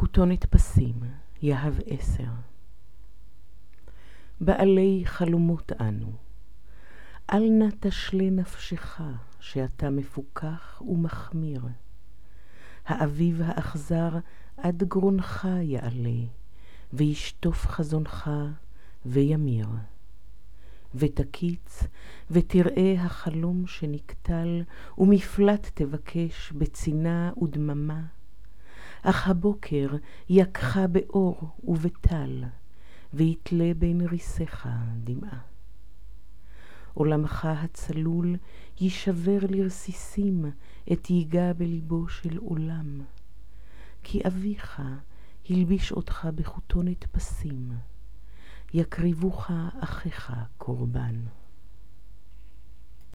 כותונת פסים, יהב 10. בעלי חלומות אנו, אל נא תשלה נפשך שאתה מפוכח ומחמיר. האביב האכזר עד גרונך יעלה, וישטוף חזונך וימיר. ותקיץ ותראה החלום שנקטל, ומפלט תבקש בצינה ודממה. אך הבוקר יקך באור ובטל, ויתלה בין ריסך דמעה. עולמך הצלול יישבר לרסיסים, את ייגע בליבו של עולם. כי אביך הלביש אותך בכותונת פסים, יקריבוך אחיך קורבן.